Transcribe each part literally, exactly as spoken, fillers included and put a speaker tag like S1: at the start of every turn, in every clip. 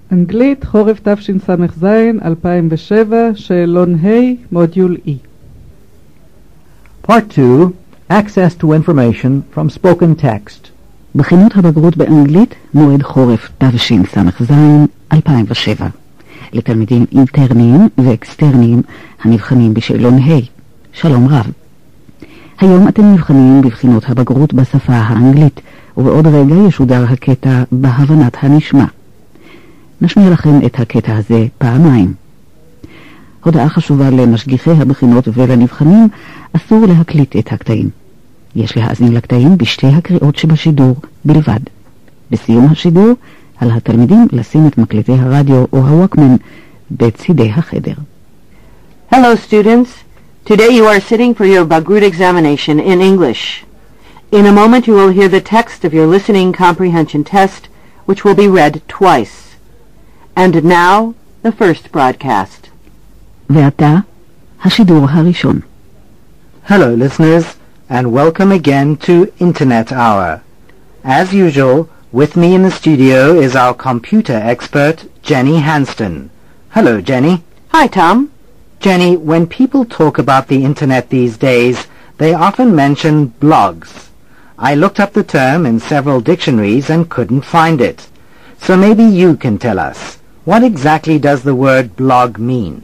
S1: אנגלית, חורף תשס"ז, אלפיים ושבע, שאלון ה', מודיול E.
S2: Part two, Access to Information from Spoken Text.
S3: בחינות הבגרות באנגלית, מועד חורף תשס"ז, אלפיים ושבע. לתלמידים אינטרניים ואקסטרניים הנבחנים בשאלון ה'. שלום רב. היום אתם נבחנים בבחינות הבגרות בשפה האנגלית, ובעוד רגע ישודר הקטע בהבנת הנשמע. נשמיע לכם את הקטע הזה פעמיים. הודעה חשובה למשגיחי הבחינות ולנבחנים, אסור להקליט את הקטעים. יש להאזין לקטעים בשתי הקריאות שבשידור בלבד. בסיום השידור, על התלמידים לשים את מקלטי הרדיו או הווקמן בצידי החדר.
S4: Hello students. Today you are sitting for your Bagrut examination in English. In a moment you will hear the text of your listening comprehension test, which will be read twice. And now, the first broadcast.
S3: ועתה, השידור הראשון.
S2: Hello listeners, and welcome again to Internet Hour. As usual, with me in the studio is our computer expert, Jenny Hanston. Hello, Jenny.
S4: Hi, Tom.
S2: Jenny, when people talk about the Internet these days, they often mention blogs. I looked up the term in several dictionaries and couldn't find it. So maybe you can tell us, what exactly does the word blog mean?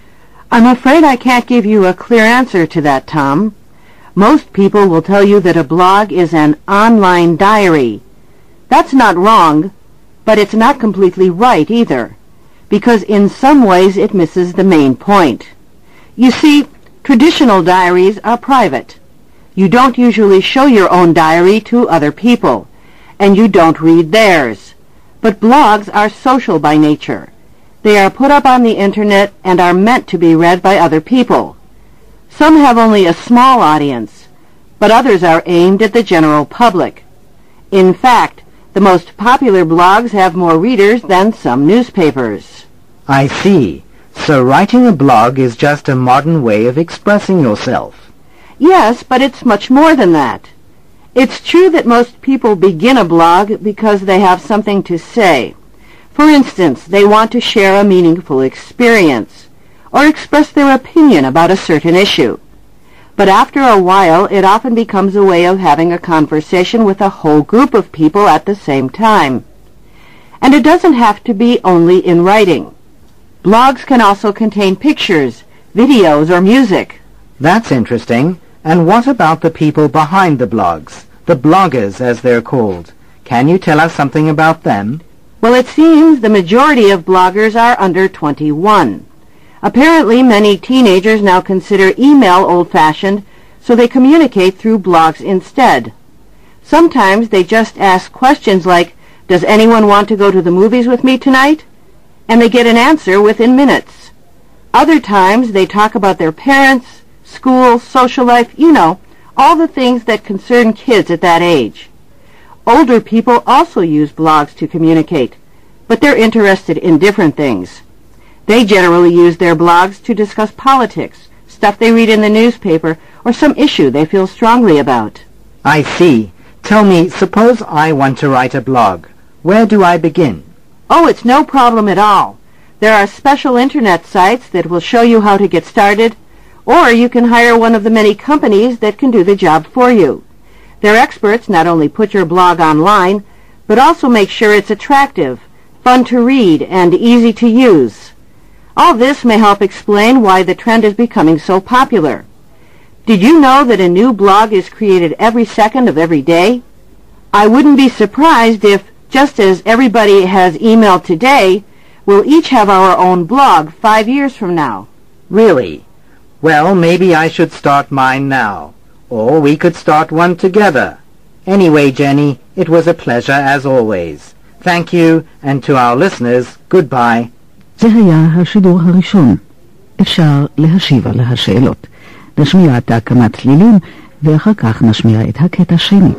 S4: I'm afraid I can't give you a clear answer to that, Tom. Most people will tell you that a blog is an online diary. That's not wrong, but it's not completely right either, because in some ways it misses the main point. You see, traditional diaries are private. You don't usually show your own diary to other people, and you don't read theirs. But blogs are social by nature. They are put up on the Internet and are meant to be read by other people. Some have only a small audience, but others are aimed at the general public. In fact, the most popular blogs have more readers than some newspapers.
S2: I see. So writing a blog is just a modern way of expressing yourself.
S4: Yes, but it's much more than that. It's true that most people begin a blog because they have something to say. For instance, they want to share a meaningful experience or express their opinion about a certain issue. But after a while, it often becomes a way of having a conversation with a whole group of people at the same time. And it doesn't have to be only in writing. Blogs can also contain pictures, videos, or music.
S2: That's interesting. And what about the people behind the blogs, the bloggers as they're called? Can you tell us something about them?
S4: Well, it seems the majority of bloggers are under twenty-one. Apparently, many teenagers now consider email old-fashioned, so they communicate through blogs instead. Sometimes they just ask questions like, "Does anyone want to go to the movies with me tonight?" And they get an answer within minutes. Other times they talk about their parents, school, social life, you know, all the things that concern kids at that age. Older people also use blogs to communicate, but they're interested in different things. They generally use their blogs to discuss politics, stuff they read in the newspaper, or some issue they feel strongly about.
S2: I see. Tell me, suppose I want to write a blog. Where do I begin?
S4: Oh, it's no problem at all. There are special internet sites that will show you how to get started, or you can hire one of the many companies that can do the job for you. Their experts not only put your blog online, but also make sure it's attractive, fun to read, and easy to use. All this may help explain why the trend is becoming so popular. Did you know that a new blog is created every second of every day? I wouldn't be surprised if, just as everybody has email today, we'll each have our own blog five years from now.
S2: Really? Well, maybe I should start mine now. Or we could start one together. Anyway, Jenny, it was a pleasure as always. Thank you, and to our listeners, goodbye.
S3: זה היה השידור הראשון. אפשר להשיב על השאלות. נשמיע את כמה צלילים, ואחר כך נשמיע את הקטע שנית.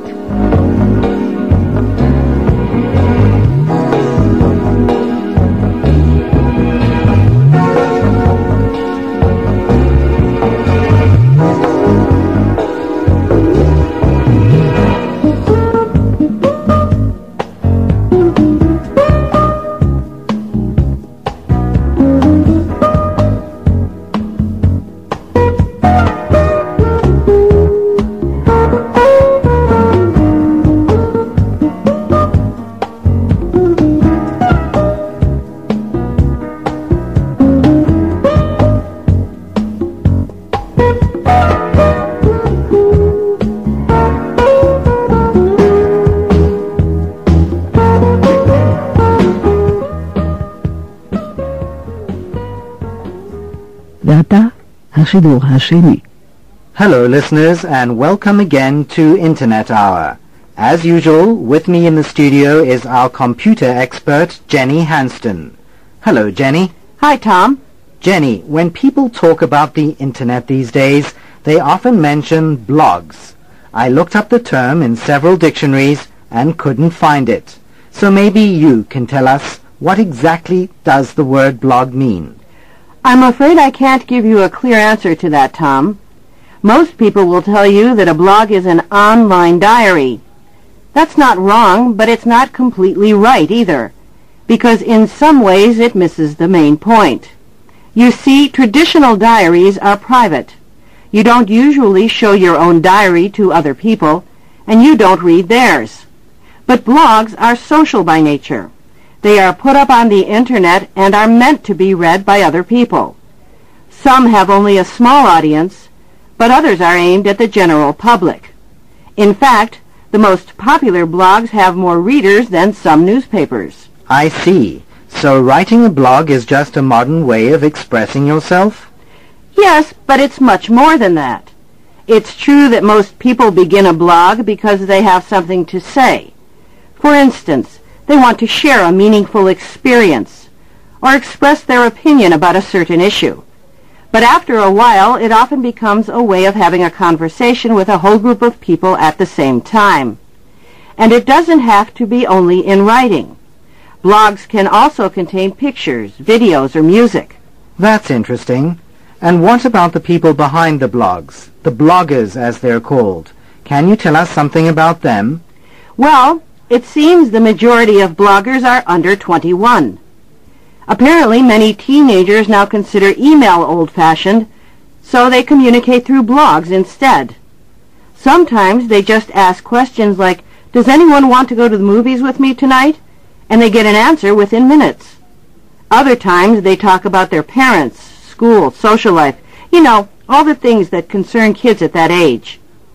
S3: השידור השני.
S2: Hello, listeners, and welcome again to Internet Hour. As usual, with me in the studio is our computer expert, Jenny Hanston. Hello, Jenny.
S4: Hi, Tom.
S2: Jenny, when people talk about the Internet these days, they often mention blogs. I looked up the term in several dictionaries and couldn't find it. So maybe you can tell us, what exactly does the word blog mean?
S4: I'm afraid I can't give you a clear answer to that, Tom. Most people will tell you that a blog is an online diary. That's not wrong, but it's not completely right either, because in some ways it misses the main point. You see, traditional diaries are private. You don't usually show your own diary to other people, and you don't read theirs. But blogs are social by nature. They are put up on the Internet and are meant to be read by other people. Some have only a small audience, but others are aimed at the general public. In fact, the most popular blogs have more readers than some newspapers.
S2: I see. So writing a blog is just a modern way of expressing yourself?
S4: Yes, but it's much more than that. It's true that most people begin a blog because they have something to say. For instance, they want to share a meaningful experience or express their opinion about a certain issue. But after a while, it often becomes a way of having a conversation with a whole group of people at the same time. And it doesn't have to be only in writing. Blogs can also contain pictures, videos, or music.
S2: That's interesting. And what about the people behind the blogs, the bloggers as they're called? Can you tell us something about them?
S4: Well, it seems the majority of bloggers are under twenty-one. Apparently, many teenagers now consider email old-fashioned, so they communicate through blogs instead. Sometimes they just ask questions like, "Does anyone want to go to the movies with me tonight?" And they get an answer within minutes. Other times they talk about their parents, school, social life, you know, all the things that concern kids at that age.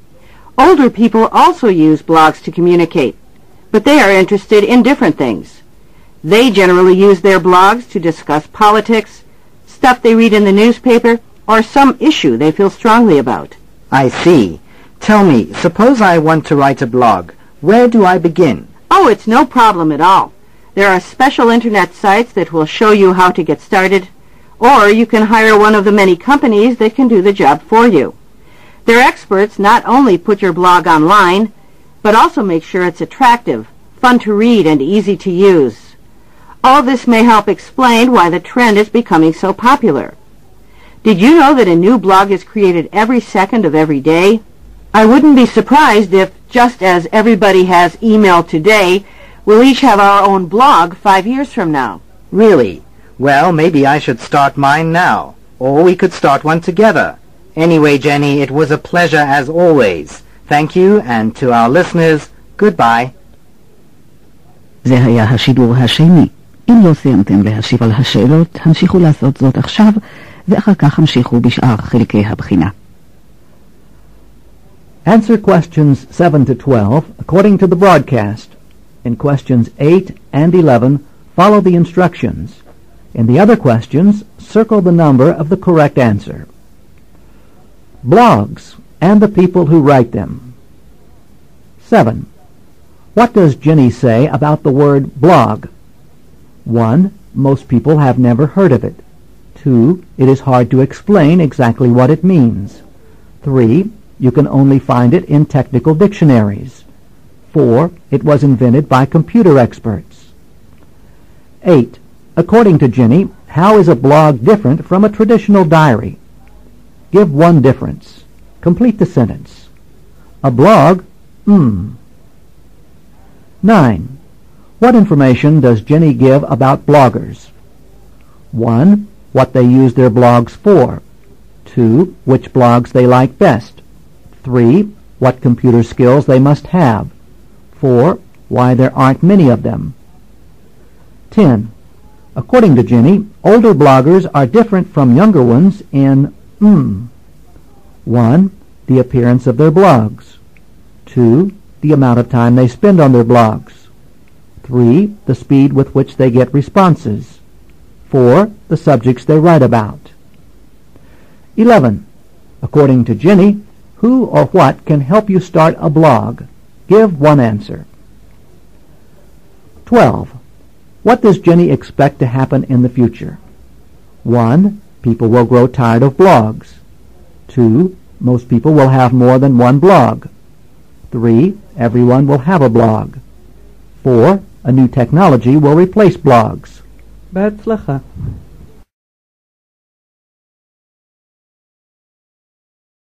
S4: Older people also use blogs to communicate, but they are interested in different things. They generally use their blogs to discuss politics, stuff they read in the newspaper, or some issue they feel strongly about.
S2: I see. Tell me, suppose I want to write a blog. Where do I begin?
S4: Oh, it's no problem at all. There are special Internet sites that will show you how to get started, or you can hire one of the many companies that can do the job for you. Their experts not only put your blog online, but also make sure it's attractive, fun to read, and easy to use. All this may help explain why the trend is becoming so popular. Did you know that a new blog is created every second of every day? I wouldn't be surprised if, just as everybody has email today, we'll each have our own blog five years from now.
S2: Really? Well, maybe I should start mine now, or we could start one together. Anyway, Jenny, it was a pleasure as always. Thank you, and to our listeners, goodbye.
S3: זה היה השידור השני. אם לא סיימתם להשיב על השאלות, המשיכו לעשות זאת עכשיו, ואחר כך המשיכו בשאר חלקי הבחינה.
S5: Answer questions seven to twelve according to the broadcast. In questions eight and eleven, follow the instructions. In the other questions, circle the number of the correct answer. Blogs and the people who write them. seven. What does Jenny say about the word blog? one. Most people have never heard of it. two. It is hard to explain exactly what it means. three. You can only find it in technical dictionaries. four. It was invented by computer experts. eight. According to Jenny, how is a blog different from a traditional diary? Give one difference. Complete the sentence. A blog? Hmm. nine. What information does Jenny give about bloggers? one. What they use their blogs for. two. Which blogs they like best. three. What computer skills they must have. four. Why there aren't many of them. ten. According to Jenny, older bloggers are different from younger ones in mm. one. The appearance of their blogs. two. The amount of time they spend on their blogs. three. The speed with which they get responses. four. The subjects they write about. eleven. According to Ginny, who or what can help you start a blog? Give one answer. twelve. What does Ginny expect to happen in the future? one. People will grow tired of blogs. two. Most people will have more than one blog. three. Everyone will have a blog. four. A new technology will replace blogs.
S1: בהצלחה.